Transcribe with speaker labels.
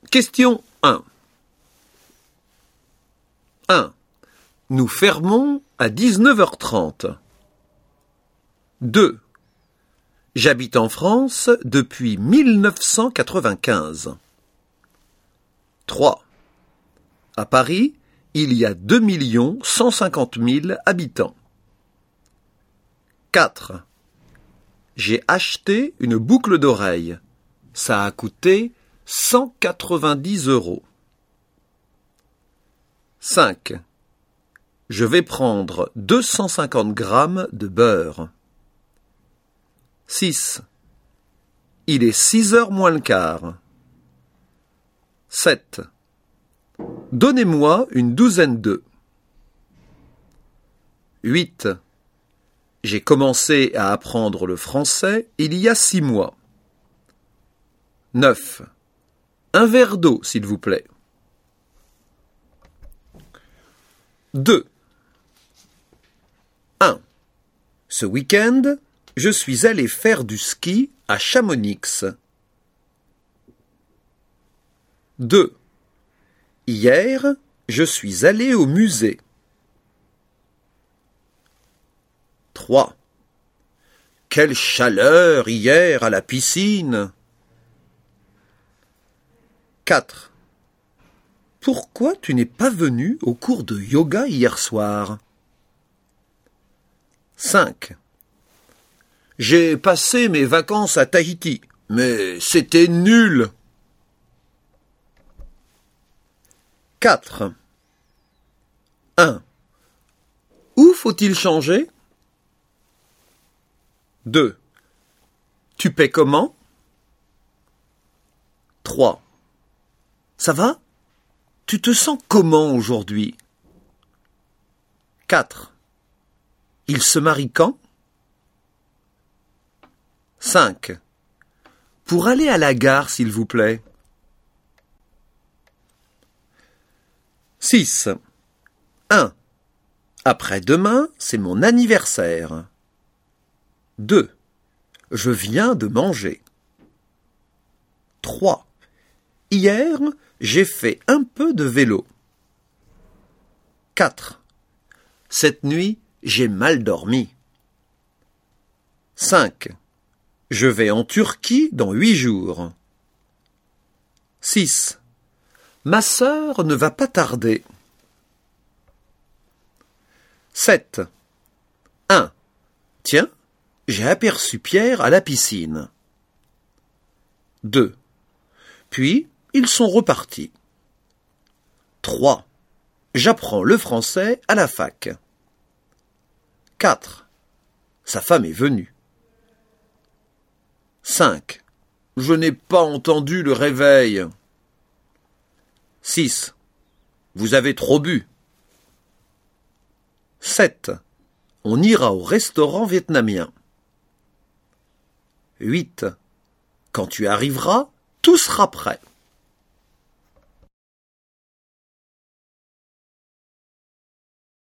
Speaker 1: Question 1. 1. Nous fermons à 19h30. 2. J'habite en France depuis 1995. 3. À Paris, il y a 2 150 000 habitants. 4. J'ai acheté une boucle d'oreille. Ça a coûté 190 €. 5. Je vais prendre 250 grammes de beurre. 6. Il est 6h moins le quart. 7. Donnez-moi une douzaine d'œufs. 8. J'ai commencé à apprendre le français il y a 6 mois. 9. Un verre d'eau, s'il vous plaît. 2. 1. Ce week-end, je suis allé faire du ski à Chamonix. 2. Hier, je suis allé au musée. 3. Quelle chaleur hier à la piscine! 4. Pourquoi tu n'es pas venu au cours de yoga hier soir? 5. J'ai passé mes vacances à Tahiti, mais c'était nul. 4. 1. Où faut-il changer? 2. Tu paies comment? 3. Ça va? Tu te sens comment aujourd'hui? 4. Il se marie quand? 5. Pour aller à la gare, s'il vous plaît. 6. 1. Après-demain, c'est mon anniversaire. 2. Je viens de manger. 3. Hier, j'ai fait un peu de vélo. 4. Cette nuit, j'ai mal dormi. 5. Je vais en Turquie dans 8 jours. 6. Ma sœur ne va pas tarder. 7. 1. Tiens, j'ai aperçu Pierre à la piscine. 2. Puis, ils sont repartis. 3. J'apprends le français à la fac. 4. Sa femme est venue. 5. Je n'ai pas entendu le réveil. 6. Vous avez trop bu. 7. On ira au restaurant vietnamien. 8. Quand tu arriveras, tout sera prêt.